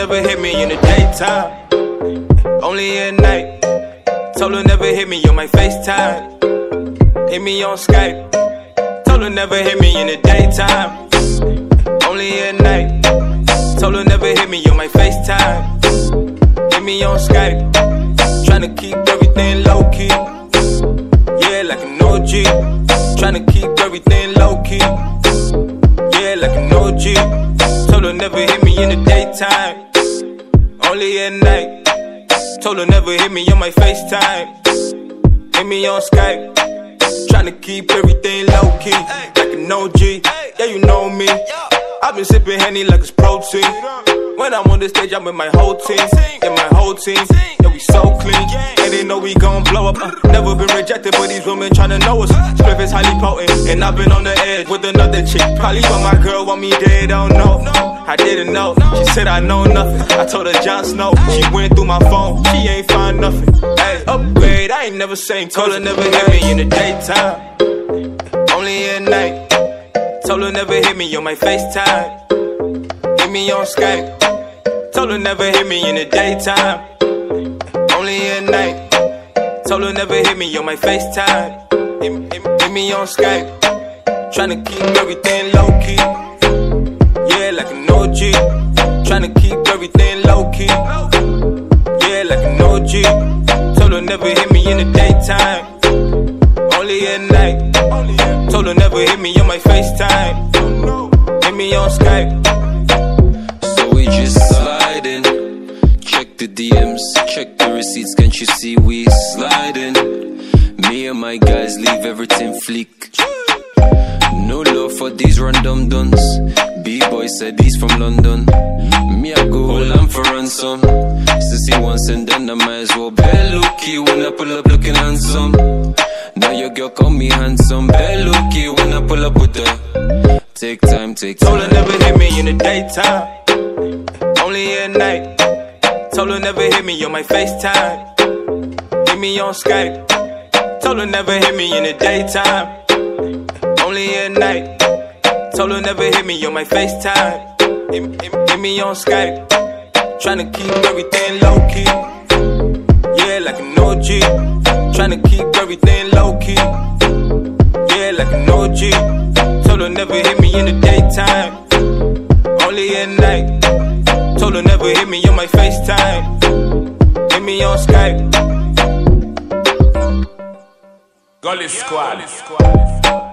never hit me in the daytime, only at night. Told her never hit me on my FaceTime, hit me on Skype. Told her never hit me in the daytime, only at night. Told her never hit me on my FaceTime, hit me on Skype. Tryna keep everything low key, yeah, like an OG. Tryna keep everything low key, yeah, like an OG. Told her never hit me in the daytime, only at night. Told her never hit me on my FaceTime, hit me on Skype. Tryna keep everything low key, like an OG. Yeah, you know me. I've been sipping Henny like it's protein. When I'm on the stage, I'm with my whole team. Yeah, my whole team. Yeah, we so clean. And they know we gon' blow up. Never been rejected, but these women tryna know us. Spliff is highly potent, and I've been on the edge with another chick. Probably but my girl want me dead, don't know. I didn't know. She said I know nothing. I told her Jon Snow. She went through my phone. She ain't find nothing. Hey, upgrade. I ain't never same. Told her never hit me in the daytime, only at night. Told her never hit me on my FaceTime, hit me on Skype. Told her never hit me in the daytime, only at night. Told her never hit me on my FaceTime, hit me on Skype. Tryna keep everything low key, yeah, like an OG. Tryna keep everything low key, yeah, like an OG. Told her never hit me in the daytime, only at night. Told her never hit me on my FaceTime, hit me on Skype. So we just sliding. Check the DMs, check the receipts. Can't you see we sliding? Me and my guys leave everything fleek. No love for these random duns. B-boy said he's from London. Me I go hold on for ransom. Sissy once and then I might as well bear looky when I pull up looking handsome. Now your girl call me handsome, bear looky when I pull up with her. Take time, take time. Told her never hit me in the daytime, only at night. Told her never hit me on my FaceTime, hit me on Skype. Told her never hit me in the daytime, only at night. Told her never hit me on my FaceTime, hit me on Skype. Tryna keep everything low key, yeah, like an OG. Tryna keep everything low key, yeah, like an OG. Told her never hit me in the daytime, only at night. Told her never hit me on my FaceTime, hit me on Skype. Gully Squad.